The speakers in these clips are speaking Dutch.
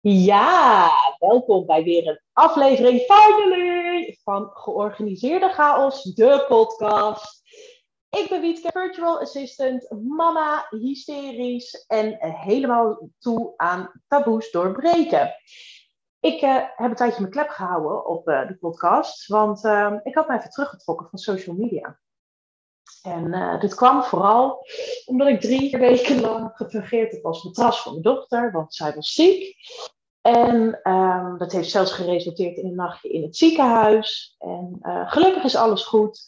Ja, welkom bij weer een aflevering finally van Georganiseerde Chaos, de podcast. Ik ben Wietke, virtual assistant, mama, hysterisch en helemaal toe aan taboes doorbreken. Ik heb een tijdje mijn klep gehouden op de podcast, want ik had mij even teruggetrokken van social media. En dit kwam vooral omdat ik 3 weken lang gefungeerd heb als matras voor mijn dochter, want zij was ziek. En dat heeft zelfs geresulteerd in een nachtje in het ziekenhuis. En gelukkig is alles goed.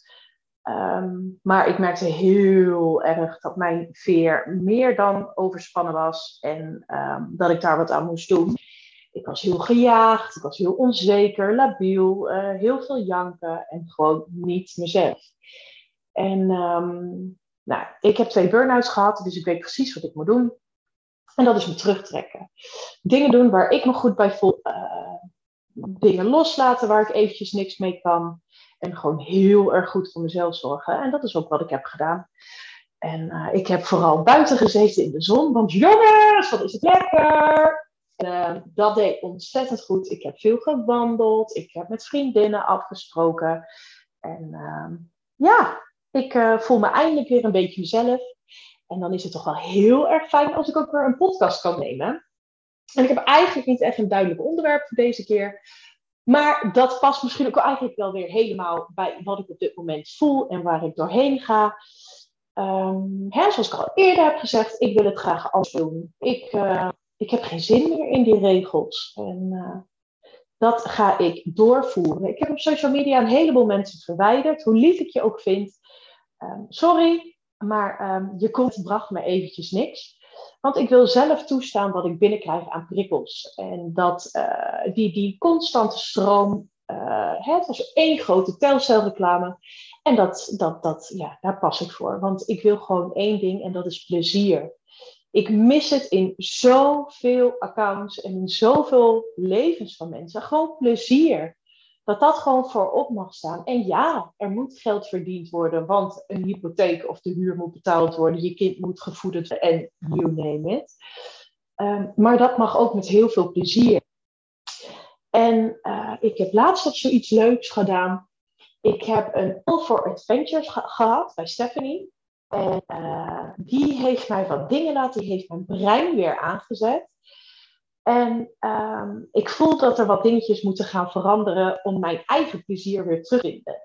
Maar ik merkte heel erg dat mijn veer meer dan overspannen was. En dat ik daar wat aan moest doen. Ik was heel gejaagd, ik was heel onzeker, labiel, heel veel janken en gewoon niet mezelf. En nou, ik heb 2 burn-outs gehad, dus ik weet precies wat ik moet doen. En dat is me terugtrekken. Dingen doen waar ik me goed bij voel. Dingen loslaten waar ik eventjes niks mee kan. En gewoon heel erg goed voor mezelf zorgen. En dat is ook wat ik heb gedaan. En ik heb vooral buiten gezeten in de zon. Want jongens, wat is het lekker! Dat deed ontzettend goed. Ik heb veel gewandeld. Ik heb met vriendinnen afgesproken. En ja, ik voel me eindelijk weer een beetje mezelf. En dan is het toch wel heel erg fijn als ik ook weer een podcast kan nemen. En ik heb eigenlijk niet echt een duidelijk onderwerp voor deze keer. Maar dat past misschien ook eigenlijk wel weer helemaal bij wat ik op dit moment voel en waar ik doorheen ga. Zoals ik al eerder heb gezegd, ik wil het graag anders doen. Ik heb geen zin meer in die regels. En dat ga ik doorvoeren. Ik heb op social media een heleboel mensen verwijderd. Hoe lief ik je ook vind. Sorry, maar je komt bracht me eventjes niks. Want ik wil zelf toestaan wat ik binnenkrijg aan prikkels. En dat die constante stroom, het was 1 grote telcelreclame. En daar pas ik voor. Want ik wil gewoon 1 ding en dat is plezier. Ik mis het in zoveel accounts en in zoveel levens van mensen. Gewoon plezier. Dat gewoon voorop mag staan. En ja, er moet geld verdiend worden, want een hypotheek of de huur moet betaald worden. Je kind moet gevoed worden en you name it. Maar dat mag ook met heel veel plezier. En ik heb laatst nog zoiets leuks gedaan. Ik heb een All for Adventures gehad bij Stephanie. En die heeft mij wat dingen laten, die heeft mijn brein weer aangezet. En ik voel dat er wat dingetjes moeten gaan veranderen om mijn eigen plezier weer terug te vinden.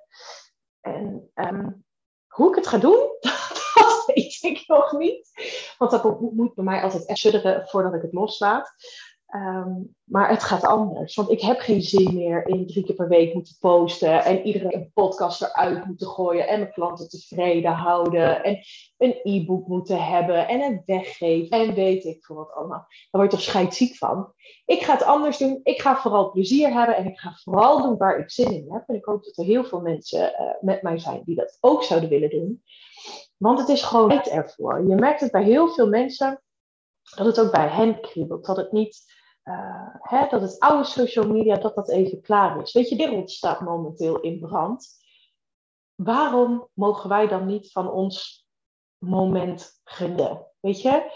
En hoe ik het ga doen, dat weet ik nog niet. Want dat moet bij mij altijd echt sudderen voordat ik het loslaat. Maar het gaat anders. Want ik heb geen zin meer in 3 keer per week moeten posten. En iedere een podcast eruit moeten gooien. En mijn klanten tevreden houden. En een e-book moeten hebben. En een weggeven. En weet ik veel wat allemaal. Daar word je toch scheidsziek van. Ik ga het anders doen. Ik ga vooral plezier hebben. En ik ga vooral doen waar ik zin in heb. En ik hoop dat er heel veel mensen met mij zijn die dat ook zouden willen doen. Want het is gewoon tijd ervoor. Je merkt het bij heel veel mensen. Dat het ook bij hen kriebelt. Dat het niet... dat het oude social media, dat even klaar is. Weet je, de wereld staat momenteel in brand. Waarom mogen wij dan niet van ons moment genieten? Weet je?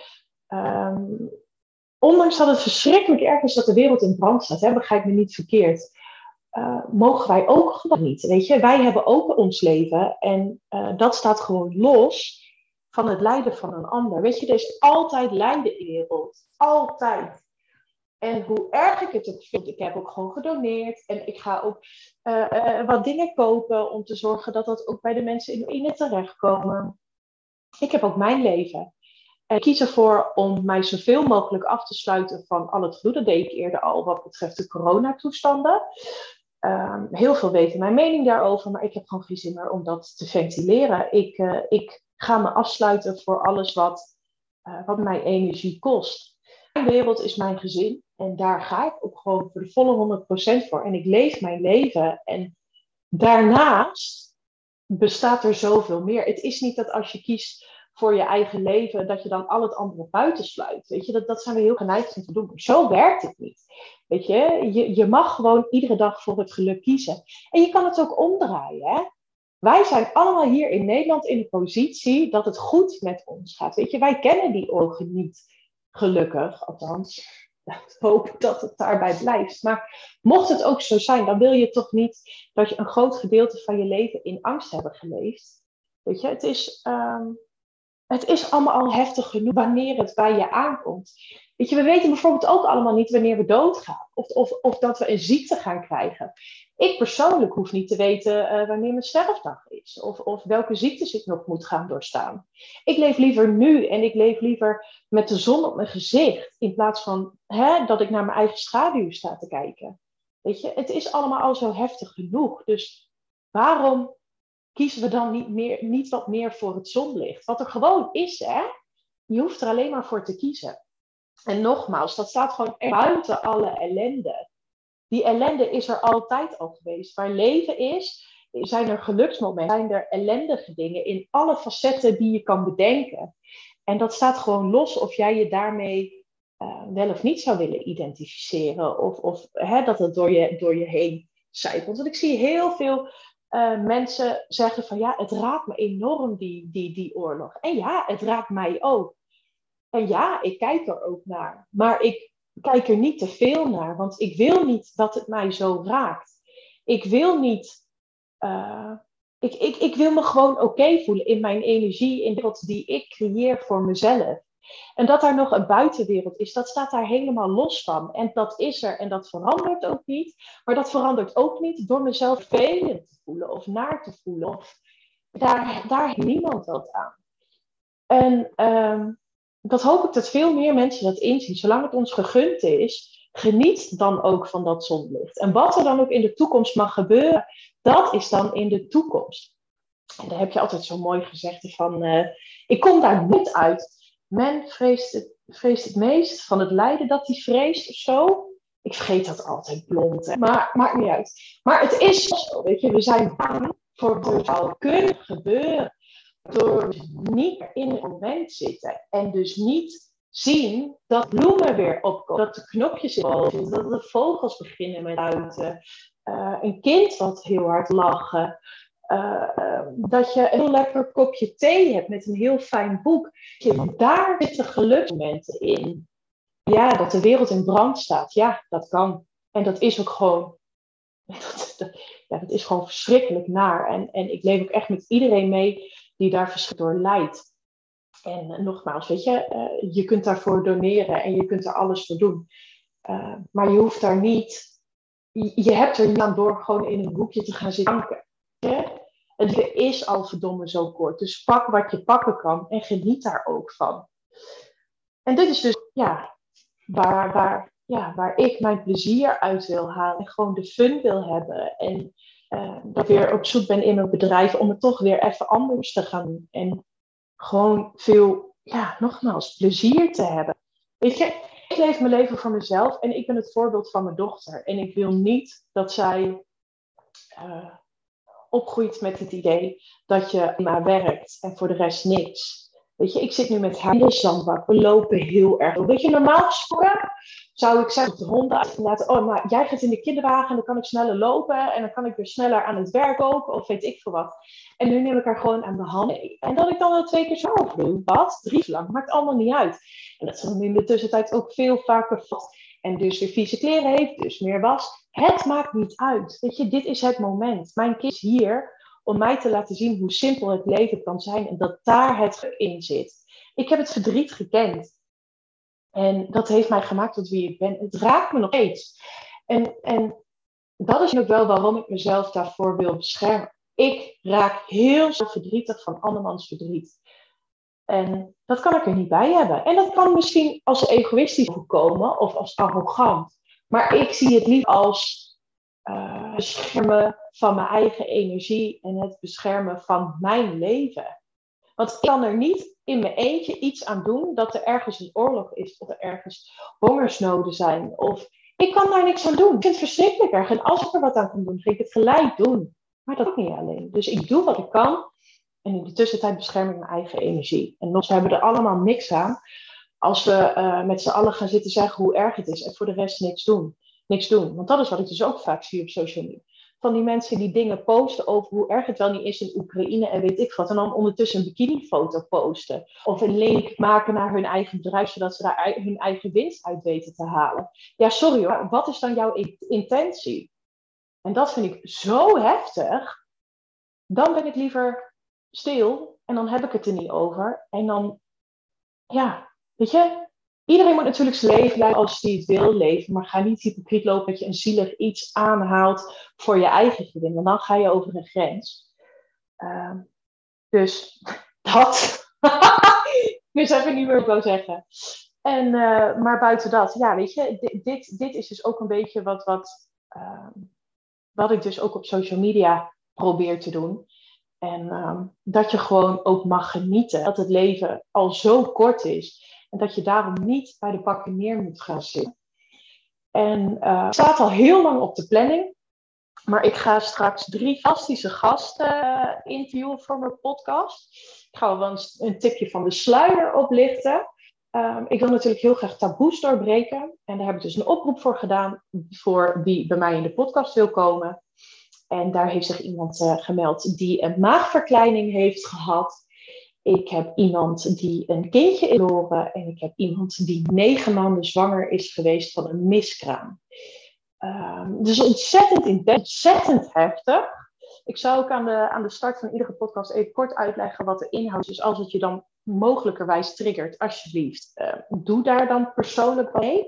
Ondanks dat het verschrikkelijk erg is dat de wereld in brand staat, begrijp me niet verkeerd. Mogen wij ook gewoon niet. Weet je, wij hebben ook ons leven en dat staat gewoon los van het lijden van een ander. Weet je, er is altijd lijden in de wereld. Altijd. En hoe erg ik het ook vind, ik heb ook gewoon gedoneerd. En ik ga ook wat dingen kopen om te zorgen dat dat ook bij de mensen in Oekraïne terechtkomen. Ik heb ook mijn leven. En ik kies ervoor om mij zoveel mogelijk af te sluiten van al het goede. Dat deed ik eerder al wat betreft de coronatoestanden. Heel veel weten mijn mening daarover, maar ik heb gewoon geen zin meer om dat te ventileren. Ik ga me afsluiten voor alles wat mij energie kost. Mijn wereld is mijn gezin en daar ga ik ook gewoon voor de volle 100% voor. En ik leef mijn leven en daarnaast bestaat er zoveel meer. Het is niet dat als je kiest voor je eigen leven, dat je dan al het andere buitensluit. Weet je, dat zijn we heel geneigd om te doen. Maar zo werkt het niet. Weet je mag gewoon iedere dag voor het geluk kiezen. En je kan het ook omdraaien, hè. Wij zijn allemaal hier in Nederland in de positie dat het goed met ons gaat. Weet je, wij kennen die ogen niet. Gelukkig, althans. hoop dat het daarbij blijft. Maar mocht het ook zo zijn, dan wil je toch niet dat je een groot gedeelte van je leven in angst hebt geleefd. Weet je, het is allemaal al heftig genoeg wanneer het bij je aankomt. Weet je, we weten bijvoorbeeld ook allemaal niet wanneer we doodgaan. Of dat we een ziekte gaan krijgen. Ik persoonlijk hoef niet te weten wanneer mijn sterfdag is. Of welke ziektes ik nog moet gaan doorstaan. Ik leef liever nu en ik leef liever met de zon op mijn gezicht. In plaats van dat ik naar mijn eigen schaduw sta te kijken. Weet je, het is allemaal al zo heftig genoeg. Dus waarom kiezen we dan niet wat meer voor het zonlicht? Wat er gewoon is, hè? Je hoeft er alleen maar voor te kiezen. En nogmaals, dat staat gewoon buiten alle ellende. Die ellende is er altijd al geweest. Waar leven is, zijn er geluksmomenten, zijn er ellendige dingen in alle facetten die je kan bedenken. En dat staat gewoon los of jij je daarmee wel of niet zou willen identificeren. Of dat het door je heen zijpelt. Want ik zie heel veel mensen zeggen van ja, het raakt me enorm die oorlog. En ja, het raakt mij ook. En ja, ik kijk er ook naar. Maar ik kijk er niet te veel naar. Want ik wil niet dat het mij zo raakt. Ik wil niet... Ik wil me gewoon oké voelen in mijn energie, in de wereld die ik creëer voor mezelf. En dat er nog een buitenwereld is, dat staat daar helemaal los van. En dat is er en dat verandert ook niet. Maar dat verandert ook niet door mezelf vervelend te voelen of naar te voelen. Of, daar heeft niemand wat aan. En dat hoop ik dat veel meer mensen dat inzien. Zolang het ons gegund is, geniet dan ook van dat zonlicht. En wat er dan ook in de toekomst mag gebeuren, dat is dan in de toekomst. En daar heb je altijd zo mooi gezegd van, ik kom daar niet uit. Men vreest het meest van het lijden dat hij vreest of zo. Ik vergeet dat altijd blond, hè. Maar maakt niet uit. Maar het is zo, weet je. We zijn bang voor wat er zou kunnen gebeuren. Door we niet meer in het moment zitten. En dus niet zien dat bloemen weer opkomen. Dat de knopjes in de zitten. Dat de vogels beginnen met uiten. Een kind wat heel hard lachen. Dat je een heel lekker kopje thee hebt met een heel fijn boek. Daar zitten geluksmomenten in. Ja, dat de wereld in brand staat. Ja, dat kan. En dat is ook gewoon... dat is gewoon verschrikkelijk naar. En ik leef ook echt met iedereen mee die daar verschrikkelijk door lijdt. En nogmaals, weet je, je kunt daarvoor doneren en je kunt er alles voor doen. Maar je hoeft daar niet... Je hebt er niet aan door gewoon in een boekje te gaan zitten danken. Het leven is al verdomme zo kort. Dus pak wat je pakken kan en geniet daar ook van. En dit is dus waar ik mijn plezier uit wil halen. En gewoon de fun wil hebben. En dat ik weer op zoek ben in mijn bedrijf om het toch weer even anders te gaan doen. En gewoon veel, nogmaals, plezier te hebben. Weet je, ik leef mijn leven voor mezelf en ik ben het voorbeeld van mijn dochter. En ik wil niet dat zij opgroeit met het idee dat je maar werkt en voor de rest niks. Weet je, ik zit nu met haar in de zandbak. We lopen heel erg. Weet je, normaal gesproken zou ik zeggen op de honden laten, maar jij gaat in de kinderwagen en dan kan ik sneller lopen en dan kan ik weer sneller aan het werk ook, of weet ik veel wat. En nu neem ik haar gewoon aan de hand mee. En dat ik dan wel 2 keer zo doe, wat? 3 lang, maakt allemaal niet uit. En dat ze dan in de tussentijd ook veel vaker valt. En dus weer vieze kleren heeft, dus meer was. Het maakt niet uit. Weet je, dit is het moment. Mijn kind is hier om mij te laten zien hoe simpel het leven kan zijn en dat daar het in zit. Ik heb het verdriet gekend. En dat heeft mij gemaakt tot wie ik ben. Het raakt me nog steeds. En dat is ook wel waarom ik mezelf daarvoor wil beschermen. Ik raak heel zo verdrietig van andermans verdriet. En dat kan ik er niet bij hebben. En dat kan misschien als egoïstisch voorkomen of als arrogant. Maar ik zie het niet als beschermen van mijn eigen energie en het beschermen van mijn leven. Want ik kan er niet in mijn eentje iets aan doen dat er ergens een oorlog is of er ergens hongersnoden zijn. Of ik kan daar niks aan doen. Ik vind het verschrikkelijk erg. En als ik er wat aan kan doen, ga ik het gelijk doen. Maar dat doe ik niet alleen. Dus ik doe wat ik kan. En in de tussentijd bescherm ik mijn eigen energie. En nog hebben we er allemaal niks aan als we met z'n allen gaan zitten zeggen hoe erg het is en voor de rest niks doen. Want dat is wat ik dus ook vaak zie op social media. van die mensen die dingen posten over hoe erg het wel niet is in Oekraïne en weet ik wat. En dan ondertussen een bikinifoto posten. Of een link maken naar hun eigen bedrijf, zodat ze daar hun eigen winst uit weten te halen. Ja, sorry hoor, wat is dan jouw intentie? En dat vind ik zo heftig. Dan ben ik liever stil en dan heb ik het er niet over. En dan, ja, weet je, iedereen moet natuurlijk zijn leven leiden als hij het wil leven. Maar ga niet hypocriet lopen dat je een zielig iets aanhaalt voor je eigen gewin. Want dan ga je over een grens. Dus dat. Ik wist even niet meer wat ik wou zeggen. En, maar buiten dat, ja, weet je, dit is dus ook een beetje wat ik dus ook op social media probeer te doen. En dat je gewoon ook mag genieten. Dat het leven al zo kort is. En dat je daarom niet bij de pakken neer moet gaan zitten. En het staat al heel lang op de planning. Maar ik ga straks 3 fantastische gasten interviewen voor mijn podcast. Ik ga wel een tipje van de sluier oplichten. Ik wil natuurlijk heel graag taboes doorbreken. En daar heb ik dus een oproep voor gedaan. Voor wie bij mij in de podcast wil komen. En daar heeft zich iemand gemeld die een maagverkleining heeft gehad. Ik heb iemand die een kindje is verloren. En ik heb iemand die 9 maanden zwanger is geweest van een miskraam. Dus ontzettend intens, ontzettend heftig. Ik zou ook aan de start van iedere podcast even kort uitleggen wat de inhoud is. Dus als het je dan mogelijkerwijs triggert, alsjeblieft, doe daar dan persoonlijk mee.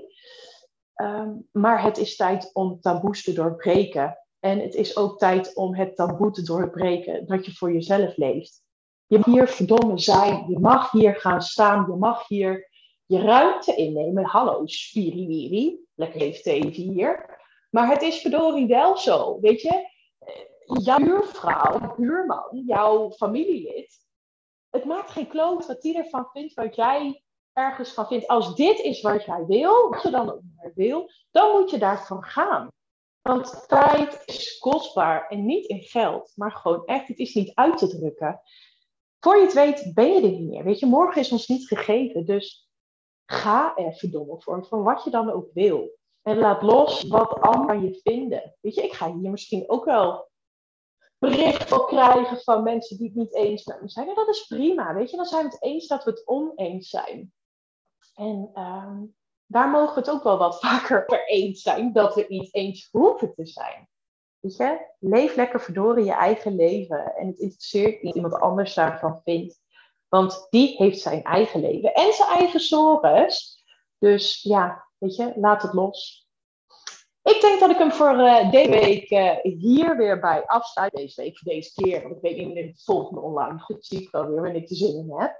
Maar het is tijd om taboes te doorbreken. En het is ook tijd om het taboe te doorbreken dat je voor jezelf leeft. Je mag hier verdomme zijn. Je mag hier gaan staan. Je mag hier je ruimte innemen. Hallo, spiriwiri. Lekker even even hier. Maar het is verdorie wel zo. Weet je, jouw buurvrouw, buurman, jouw familielid. Het maakt geen kloot wat die ervan vindt, wat jij ergens van vindt. Als dit is wat jij wil, wat je dan ook maar wil, dan moet je daarvoor gaan. Want tijd is kostbaar en niet in geld, maar gewoon echt, het is niet uit te drukken. Voor je het weet, ben je er niet meer. Weet je, morgen is ons niet gegeven, dus ga er verdomme voor, van wat je dan ook wil. En laat los wat anderen van je vinden. Weet je, ik ga hier misschien ook wel berichten op krijgen van mensen die het niet eens met me zijn. En dat is prima, weet je, dan zijn we het eens dat we het oneens zijn. En daar mogen we het ook wel wat vaker over eens zijn, dat we het niet eens hoeven te zijn. Weet je, leef lekker verdorie je eigen leven. En het interesseert niet iemand anders daarvan vindt. Want die heeft zijn eigen leven en zijn eigen zorges. Dus ja, weet je, laat het los. Ik denk dat ik hem voor deze week hier weer bij afsluit. Deze week voor deze keer, want ik weet niet wanneer het volgende online goed zie ik wel weer wanneer ik de zin in heb.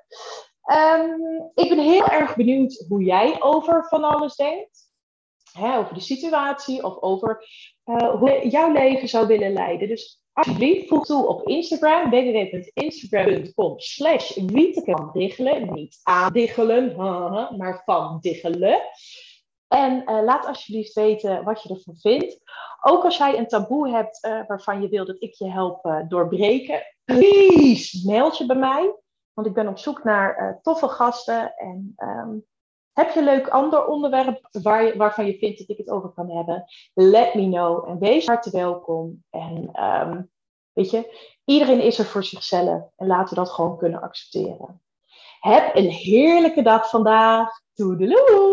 Ik ben heel erg benieuwd hoe jij over van alles denkt. Over de situatie of over hoe je jouw leven zou willen leiden. Dus alsjeblieft voeg toe op Instagram, www.instagram.com/Wieteke van Diggelen. Niet aandiggelen, maar van Diggelen. En laat alsjeblieft weten wat je ervan vindt. Ook als jij een taboe hebt waarvan je wil dat ik je help doorbreken. Please, meld je bij mij. Want ik ben op zoek naar toffe gasten. En heb je een leuk ander onderwerp waarvan je vindt dat ik het over kan hebben? Let me know. En wees hartelijk welkom. En weet je, iedereen is er voor zichzelf. En laten we dat gewoon kunnen accepteren. Heb een heerlijke dag vandaag. Toedeloe!